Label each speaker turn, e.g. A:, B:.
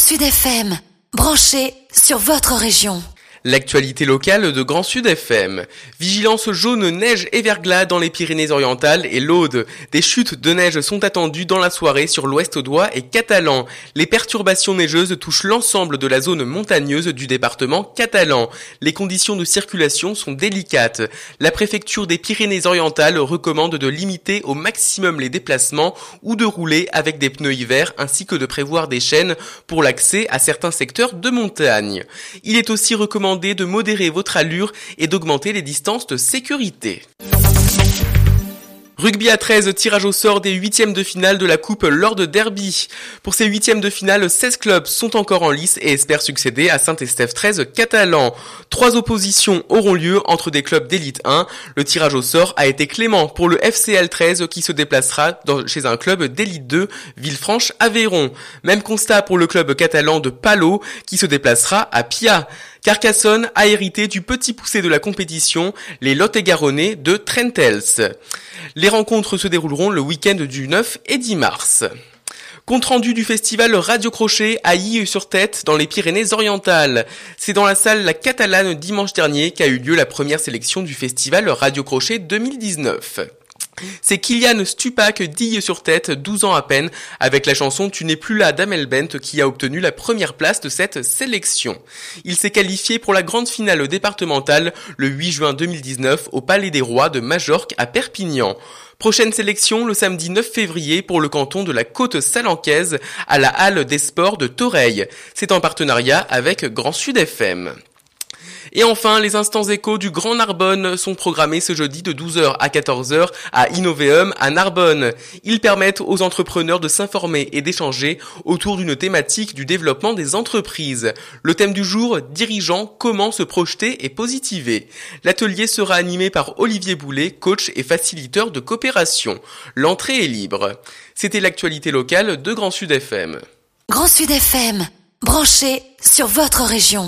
A: Sud FM, branché sur votre région.
B: L'actualité locale de Grand Sud FM. Vigilance jaune, neige et verglas dans les Pyrénées-Orientales et l'Aude. Des chutes de neige sont attendues dans la soirée sur l'ouest audois et catalan. Les perturbations neigeuses touchent l'ensemble de la zone montagneuse du département catalan. Les conditions de circulation sont délicates. La préfecture des Pyrénées-Orientales recommande de limiter au maximum les déplacements ou de rouler avec des pneus hiver ainsi que de prévoir des chaînes pour l'accès à certains secteurs de montagne. Il est aussi recommandé de modérer votre allure et d'augmenter les distances de sécurité. Rugby à 13, tirage au sort des huitièmes de finale de la Coupe Lord Derby. Pour ces huitièmes de finale, 16 clubs sont encore en lice et espèrent succéder à Saint-Estèphe 13 catalan. 3 oppositions auront lieu entre des clubs d'élite 1. Le tirage au sort a été clément pour le FCL 13 qui se déplacera chez un club d'élite 2, Villefranche-Aveyron. Même constat pour le club catalan de Palo qui se déplacera à Pia. Carcassonne a hérité du petit poussé de la compétition, les Lot-et-Garonnais de Trentels. Les rencontres se dérouleront le week-end du 9 et 10 mars. Compte rendu du festival Radio Crochet à Yeux-sur-Tête dans les Pyrénées-Orientales. C'est dans la salle La Catalane dimanche dernier qu'a eu lieu la première sélection du festival Radio Crochet 2019. C'est Kylian Stupak d'Yeux-sur-Tête, 12 ans à peine, avec la chanson Tu n'es plus là d'Amel Bent qui a obtenu la première place de cette sélection. Il s'est qualifié pour la grande finale départementale le 8 juin 2019 au Palais des Rois de Majorque à Perpignan. Prochaine sélection le samedi 9 février pour le canton de la Côte-Salancaise à la Halle des Sports de Toreil. C'est en partenariat avec Grand Sud FM. Et enfin, les instants échos du Grand Narbonne sont programmés ce jeudi de 12h à 14h à Innoveum à Narbonne. Ils permettent aux entrepreneurs de s'informer et d'échanger autour d'une thématique du développement des entreprises. Le thème du jour, dirigeants, comment se projeter et positiver. L'atelier sera animé par Olivier Boulet, coach et facilitateur de coopération. L'entrée est libre. C'était l'actualité locale de Grand Sud FM.
A: Grand Sud FM, branché sur votre région.